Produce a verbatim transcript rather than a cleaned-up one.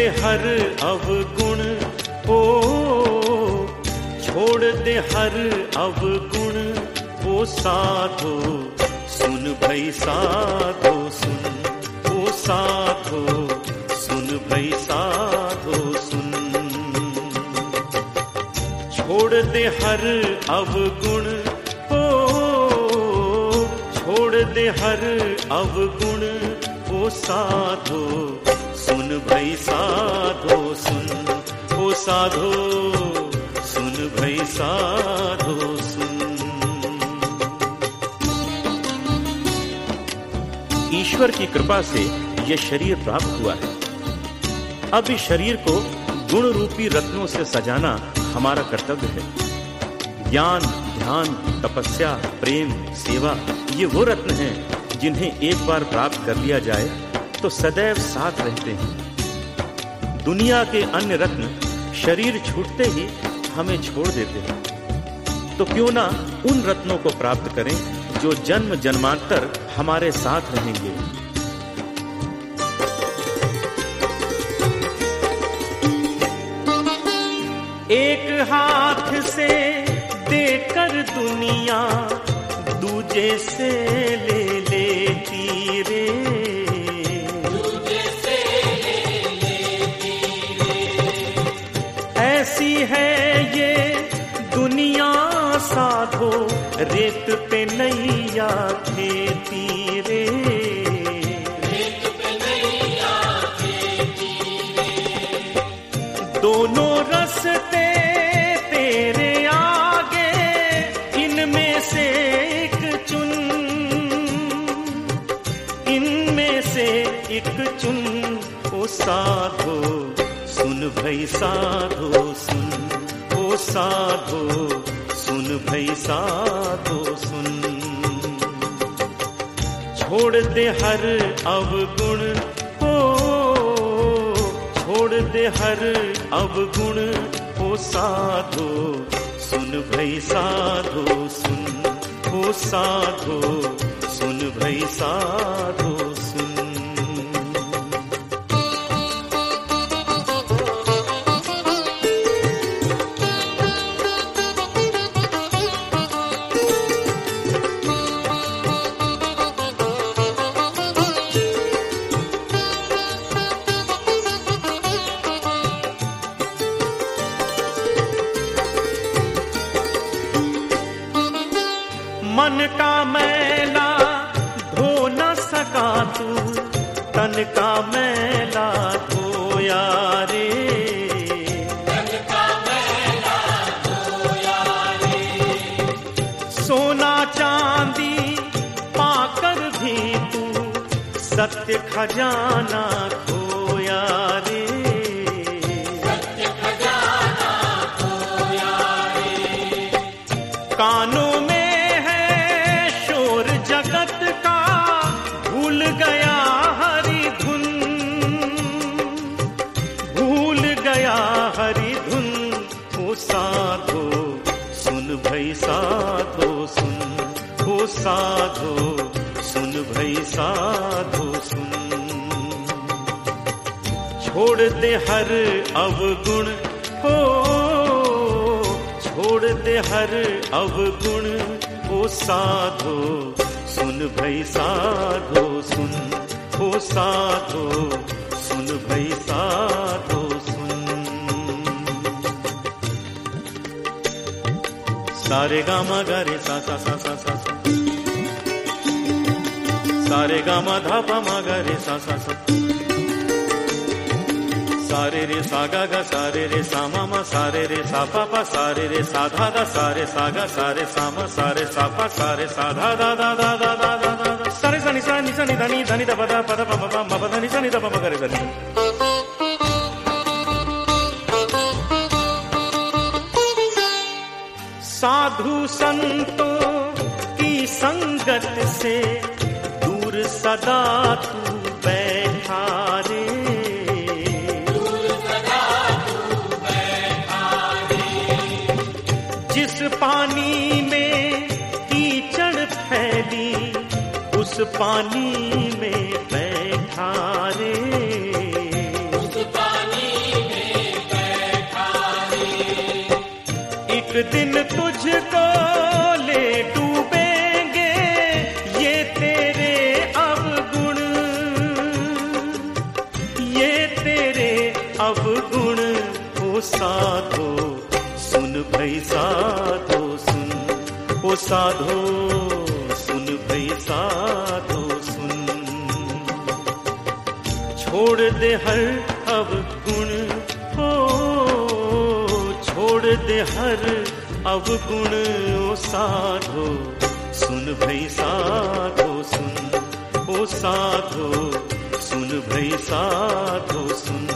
दे हर अवगुण ओ, छोड़ दे हर अवगुण ओ साधो, सुन भई साधो सुन, ओ साधो सुन भई साधो सुन। छोड़ दे हर अवगुण ओ, छोड़ दे हर अवगुण ओ साधो, सुन भई साधो सुन, ओ साधो सुन भई साधो सुन। ईश्वर की कृपा से यह शरीर प्राप्त हुआ है। अब इस शरीर को गुण रूपी रत्नों से सजाना हमारा कर्तव्य है। ज्ञान, ध्यान, तपस्या, प्रेम, सेवा ये वो रत्न हैं जिन्हें एक बार प्राप्त कर लिया जाए तो सदैव साथ रहते हैं। दुनिया के अन्य रत्न शरीर छूटते ही हमें छोड़ देते हैं, तो क्यों ना उन रत्नों को प्राप्त करें जो जन्म जन्मांतर हमारे साथ रहेंगे। एक हाथ से देकर दुनिया दूजे से ले लेती रे, दूजे से ले लेती रे। ऐसी है ये दुनिया साधो, रेत पे नैया खेती रे, रेत पे नैया खेती रे। दोनों रस्ते तेरे आगे, इनमें से एक चुन, इनमें से एक चुन। ओ साधो सुन भई साधो सुन, ओ साधो सुन भई साधो सुन। छोड़ दे हर अवगुण ओ, छोड़ दे हर अवगुण ओ साधो, सुन भई साधो सुन, ओ साधो सुन भई साधो सुन। मन का मैला धो न सका तू, तन का मैला धोया रे, तन का मैला धोया रे। सोना चांदी पाकर भी तू सत्य खजाना खोया रे, सत्य खजाना खोया रे। कानों में जगत का भूल गया हरि धुन, भूल गया हरि धुन। ओ साधो सुन भई साधो सुन, ओ साधो सुन भई साधो सुन। छोड़ दे हर अवगुण ओ, छोड़ दे हर अवगुण ओ साधो सुन भई साधो सुन, ओ साधो सुन भई साधो सुन। सारे गामा गा रे सा सा सा सा सा सा, सारे गामा धा पा मा गा रे सा सा सा, सारे रे सा गा गा, सारे रे सा मा मा, सारे रे सा पा पा, सारे रे सा धा धा, सारे सा गा, सारे सा मा, सारे सा पा, सारे सा धा धा धा धा धा धा धा धा धा। सारे सा नि सा नि सा नि धा नि धा नि धा पा धा पा धा पा मा पा मा पा धा नि सा नि धा पा मा गा रे धा नि। साधु संतों की संगत से दूर सदा तू बैठा रे, जिस पानी में कीचड़ फैली उस पानी में बैठा रे, उस पानी दिन तुझको ले डूबेंगे ये तेरे अवगुण, ये तेरे अवगुण। ओ साधो सुन भई साधो सुन, ओ साधो सुन भई साधो सुन। छोड़ दे हर अवगुण, ओ छोड़ दे हर अवगुण। ओ साधो सुन भई साधो सुन, ओ साधो सुन भई साधो सुन।